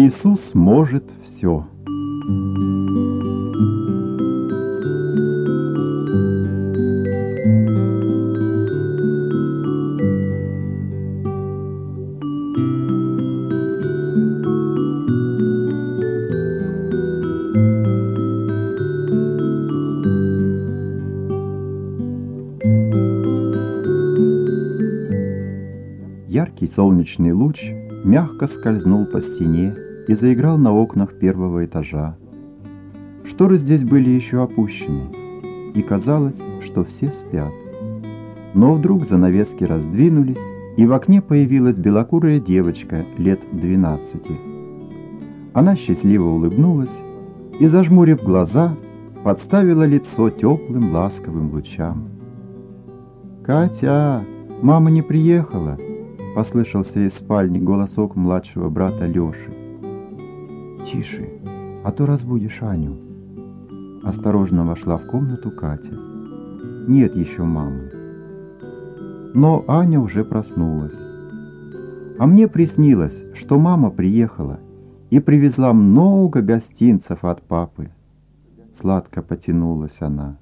Иисус может все. Яркий солнечный луч мягко скользнул по стене и заиграл на окнах первого этажа. Шторы здесь были еще опущены, и казалось, что все спят. Но вдруг занавески раздвинулись, и в окне появилась белокурая девочка лет 12. Она счастливо улыбнулась и, зажмурив глаза, подставила лицо теплым ласковым лучам. «Катя, мама не приехала!» — послышался из спальни голосок младшего брата Леши. «Тише, а то разбудишь Аню». Осторожно вошла в комнату Катя. «Нет еще мамы». Но Аня уже проснулась. «А мне приснилось, что мама приехала и привезла много гостинцев от папы». Сладко потянулась она.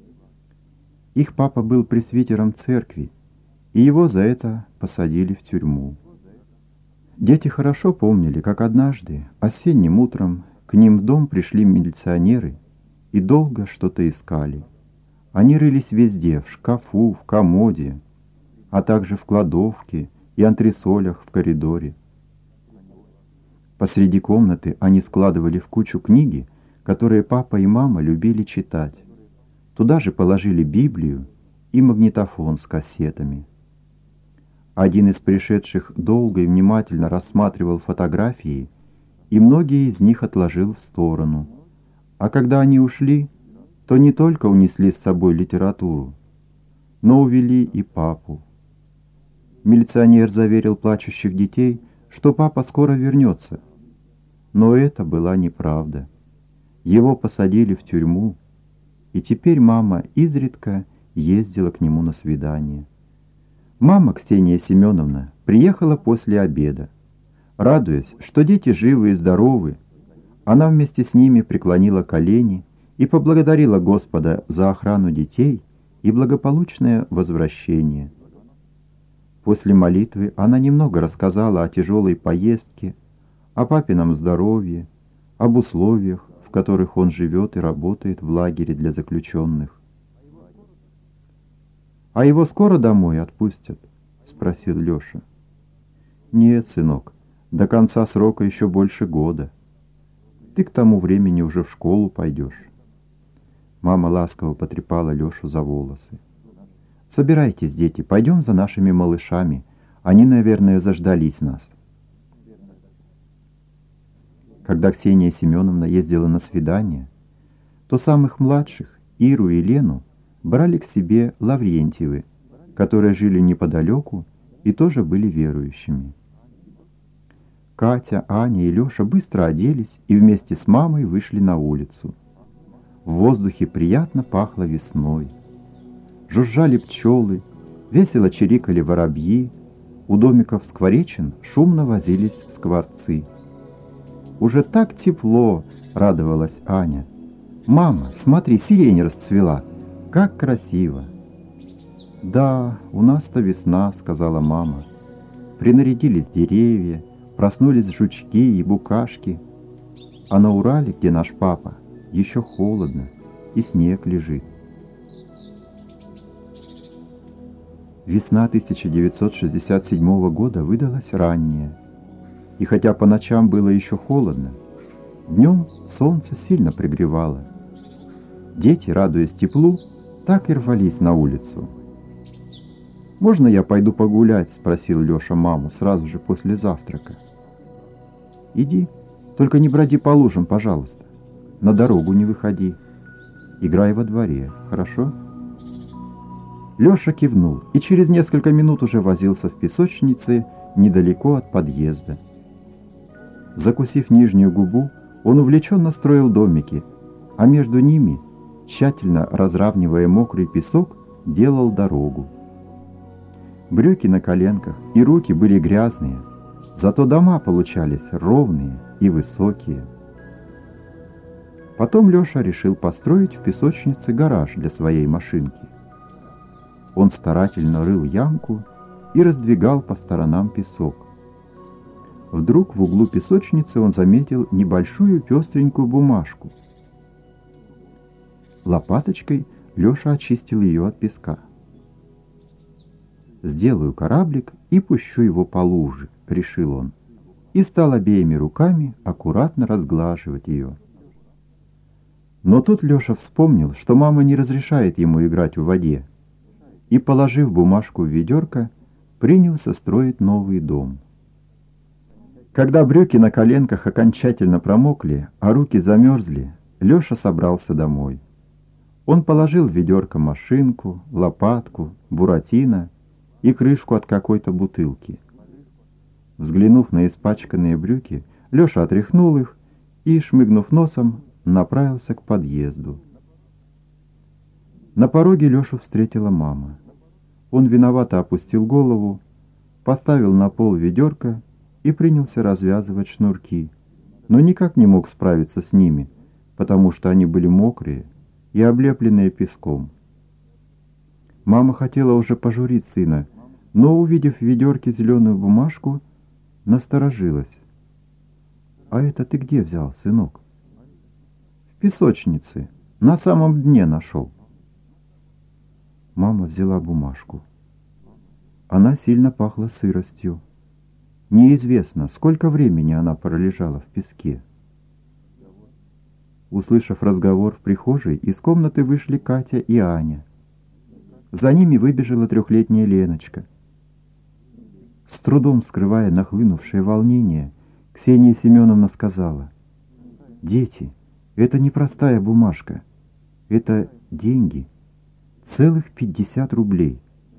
Их папа был пресвитером церкви, и его за это посадили в тюрьму. Дети хорошо помнили, как однажды, осенним утром, к ним в дом пришли милиционеры и долго что-то искали. Они рылись везде, в шкафу, в комоде, а также в кладовке и антресолях в коридоре. Посреди комнаты они складывали в кучу книги, которые папа и мама любили читать. Туда же положили Библию и магнитофон с кассетами. Один из пришедших долго и внимательно рассматривал фотографии, и многие из них отложил в сторону. А когда они ушли, то не только унесли с собой литературу, но увели и папу. Милиционер заверил плачущих детей, что папа скоро вернется. Но это была неправда. Его посадили в тюрьму, и теперь мама изредка ездила к нему на свидание. Мама Ксения Семеновна приехала после обеда. Радуясь, что дети живы и здоровы, она вместе с ними преклонила колени и поблагодарила Господа за охрану детей и благополучное возвращение. После молитвы она немного рассказала о тяжелой поездке, о папином здоровье, об условиях, в которых он живет и работает в лагере для заключенных. «А его скоро домой отпустят?» — спросил Леша. «Нет, сынок, до конца срока еще больше года. Ты к тому времени уже в школу пойдешь». Мама ласково потрепала Лешу за волосы. «Собирайтесь, дети, пойдем за нашими малышами. Они, наверное, заждались нас». Когда Ксения Семеновна ездила на свидание, то самых младших, Иру и Лену, брали к себе Лаврентьевы, которые жили неподалеку и тоже были верующими. Катя, Аня и Леша быстро оделись и вместе с мамой вышли на улицу. В воздухе приятно пахло весной. Жужжали пчелы, весело чирикали воробьи, у домиков скворечин шумно возились скворцы. «Уже так тепло!» — радовалась Аня. «Мама, смотри, сирень расцвела! Как красиво!» «Да, у нас-то весна», — сказала мама. Принарядились деревья, проснулись жучки и букашки. А на Урале, где наш папа, еще холодно, и снег лежит. Весна 1967 года выдалась ранняя. И хотя по ночам было еще холодно, днем солнце сильно пригревало. Дети, радуясь теплу, так и рвались на улицу. «Можно я пойду погулять?» — спросил Леша маму сразу же после завтрака. «Иди, только не броди по лужам, пожалуйста. На дорогу не выходи. Играй во дворе, хорошо?» Леша кивнул и через несколько минут уже возился в песочнице недалеко от подъезда. Закусив нижнюю губу, он увлеченно строил домики, а между ними, тщательно разравнивая мокрый песок, делал дорогу. Брюки на коленках и руки были грязные, зато дома получались ровные, и высокие. Потом Леша решил построить в песочнице гараж для своей машинки. Он старательно рыл ямку и раздвигал по сторонам песок. Вдруг в углу песочницы он заметил небольшую пестренькую бумажку. Лопаточкой Леша очистил ее от песка. «Сделаю кораблик и пущу его по луже», — решил он, и стал обеими руками аккуратно разглаживать ее. Но тут Леша вспомнил, что мама не разрешает ему играть в воде, и, положив бумажку в ведерко, принялся строить новый дом. Когда брюки на коленках окончательно промокли, а руки замерзли, Леша собрался домой. Он положил в ведерко машинку, лопатку, буратино и крышку от какой-то бутылки. Взглянув на испачканные брюки, Леша отряхнул их и, шмыгнув носом, направился к подъезду. На пороге Лешу встретила мама. Он виновато опустил голову, поставил на пол ведерко и принялся развязывать шнурки, но никак не мог справиться с ними, потому что они были мокрые и облепленные песком. Мама хотела уже пожурить сына, но, увидев в ведерке зеленую бумажку, насторожилась. «А это ты где взял, сынок?» «В песочнице, на самом дне нашел». Мама взяла бумажку. Она сильно пахла сыростью. Неизвестно, сколько времени она пролежала в песке. Услышав разговор в прихожей, из комнаты вышли Катя и Аня. За ними выбежала 3-летняя Леночка. С трудом скрывая нахлынувшее волнение, Ксения Семеновна сказала: «Дети, это не простая бумажка, это деньги, целых 50 рублей».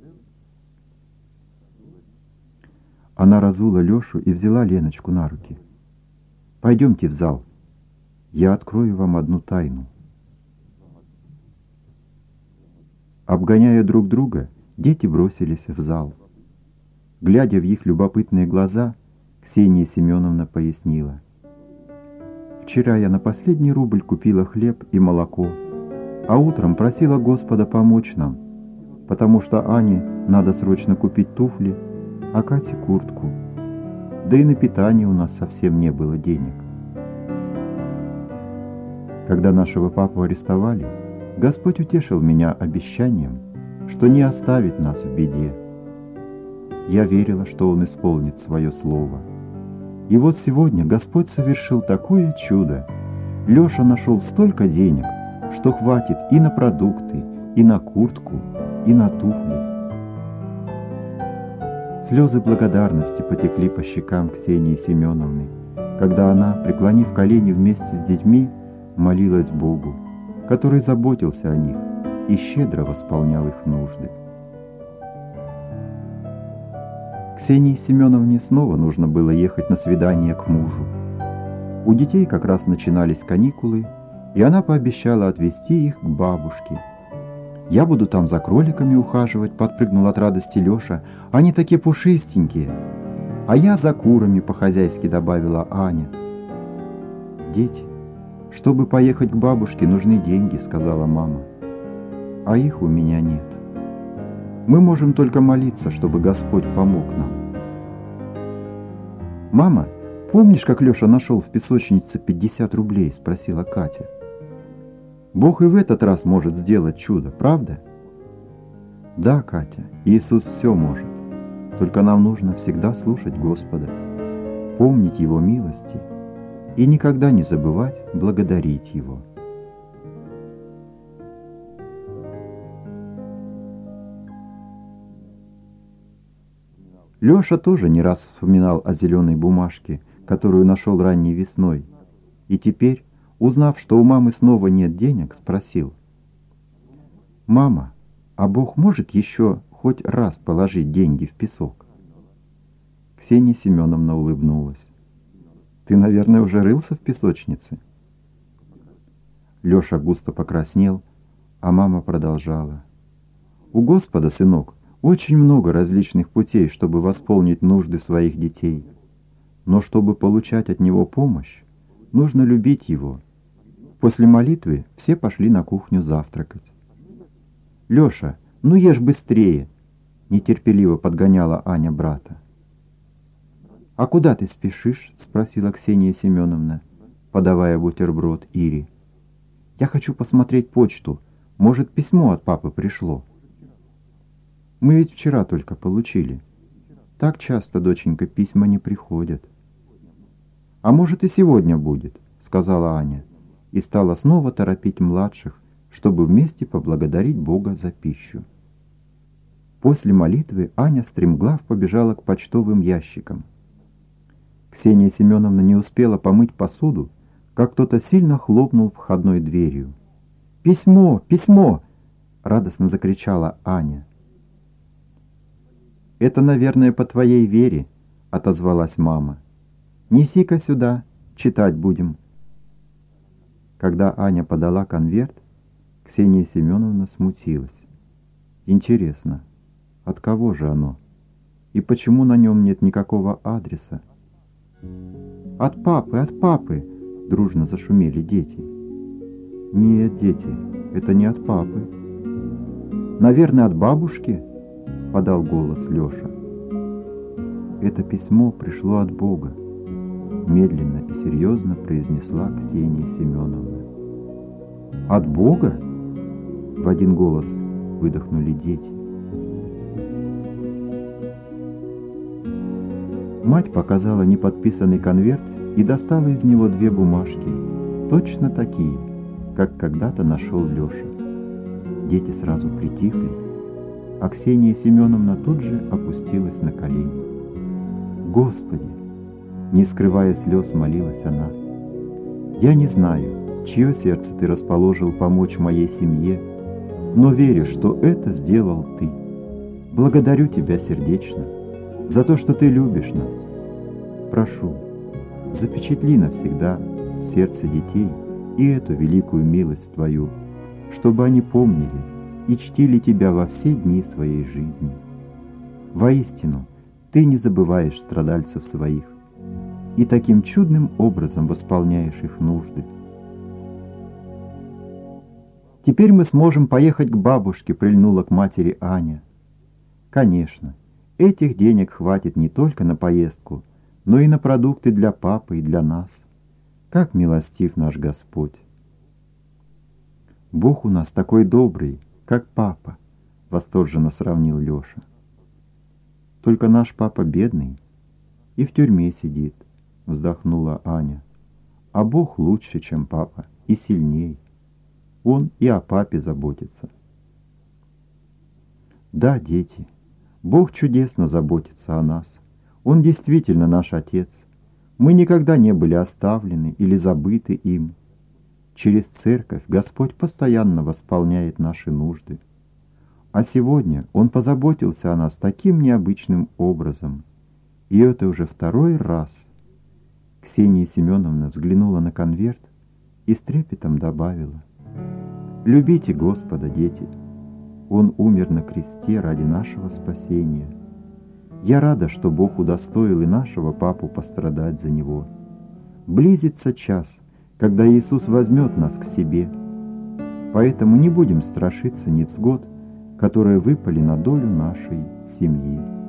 Она разула Лешу и взяла Леночку на руки. «Пойдемте в зал. Я открою вам одну тайну». Обгоняя друг друга, дети бросились в зал. Глядя в их любопытные глаза, Ксения Семеновна пояснила: «Вчера я на последний рубль купила хлеб и молоко, а утром просила Господа помочь нам, потому что Ане надо срочно купить туфли, а Кате куртку. Да и на питание у нас совсем не было денег. Когда нашего папу арестовали, Господь утешил меня обещанием, что не оставит нас в беде. Я верила, что Он исполнит свое слово. И вот сегодня Господь совершил такое чудо. Леша нашел столько денег, что хватит и на продукты, и на куртку, и на туфли». Слезы благодарности потекли по щекам Ксении Семеновны, когда она, преклонив колени вместе с детьми, молилась Богу, который заботился о них и щедро восполнял их нужды. Ксении Семеновне снова нужно было ехать на свидание к мужу. У детей как раз начинались каникулы, и она пообещала отвезти их к бабушке. «Я буду там за кроликами ухаживать», — подпрыгнул от радости Леша. «Они такие пушистенькие». «А я за курами», — по-хозяйски добавила Аня. «Дети, чтобы поехать к бабушке, нужны деньги», — сказала мама. «А их у меня нет. Мы можем только молиться, чтобы Господь помог нам». «Мама, помнишь, как Леша нашел в песочнице 50 рублей?» — спросила Катя. «Бог и в этот раз может сделать чудо, правда?» «Да, Катя, Иисус все может. Только нам нужно всегда слушать Господа, помнить Его милости и никогда не забывать благодарить Его». Леша тоже не раз вспоминал о зеленой бумажке, которую нашел ранней весной, и теперь, узнав, что у мамы снова нет денег, спросил: «Мама, а Бог может еще хоть раз положить деньги в песок?» Ксения Семеновна улыбнулась. «Ты, наверное, уже рылся в песочнице?» Леша густо покраснел, а мама продолжала: «У Господа, сынок, очень много различных путей, чтобы восполнить нужды своих детей. Но чтобы получать от Него помощь, нужно любить Его. После молитвы все пошли на кухню завтракать. «Леша, ну ешь быстрее!» — нетерпеливо подгоняла Аня брата. «А куда ты спешишь?» — спросила Ксения Семеновна, подавая бутерброд Ире. «Я хочу посмотреть почту. Может, письмо от папы пришло?» «Мы ведь вчера только получили. Так часто, доченька, письма не приходят». «А может, и сегодня будет», — сказала Аня, и стала снова торопить младших, чтобы вместе поблагодарить Бога за пищу. После молитвы Аня стремглав побежала к почтовым ящикам. Ксения Семеновна не успела помыть посуду, как кто-то сильно хлопнул входной дверью. «Письмо! Письмо!» — радостно закричала Аня. «Это, наверное, по твоей Вере», — отозвалась мама. «Неси-ка сюда, читать будем». Когда Аня подала конверт, Ксения Семеновна смутилась. Интересно, от кого же оно? И почему на нем нет никакого адреса? От папы!» — дружно зашумели дети. «Нет, дети, это не от папы». «Наверное, от бабушки?» — подал голос Леша. «Это письмо пришло от Бога», — медленно и серьезно произнесла Ксения Семеновна. «От Бога?» — в один голос выдохнули дети. Мать показала неподписанный конверт и достала из него 2 бумажки, точно такие, как когда-то нашел Леша. Дети сразу притихли, а Ксения Семеновна тут же опустилась на колени. «Господи!» — не скрывая слез, молилась она. «Я не знаю, чье сердце ты расположил помочь моей семье, но верю, что это сделал ты. Благодарю тебя сердечно за то, что ты любишь нас. Прошу, запечатли навсегда в сердце детей и эту великую милость твою, чтобы они помнили и чтили тебя во все дни своей жизни. Воистину, ты не забываешь страдальцев своих и таким чудным образом восполняешь их нужды. Теперь мы сможем поехать к бабушке», — прильнула к матери Аня. «Конечно, этих денег хватит не только на поездку, но и на продукты для папы и для нас. Как милостив наш Господь!» «Бог у нас такой добрый, как папа», — восторженно сравнил Леша. «Только наш папа бедный и в тюрьме сидит», — вздохнула Аня. «А Бог лучше, чем папа, и сильней. Он и о папе заботится». «Да, дети, Бог чудесно заботится о нас. Он действительно наш Отец. Мы никогда не были оставлены или забыты им. Через церковь Господь постоянно восполняет наши нужды. А сегодня Он позаботился о нас таким необычным образом. И это уже 2-й раз». Ксения Семеновна взглянула на конверт и с трепетом добавила: «Любите Господа, дети. Он умер на кресте ради нашего спасения. Я рада, что Бог удостоил и нашего папу пострадать за Него. Близится час, когда Иисус возьмет нас к себе. Поэтому не будем страшиться невзгод, которые выпали на долю нашей семьи».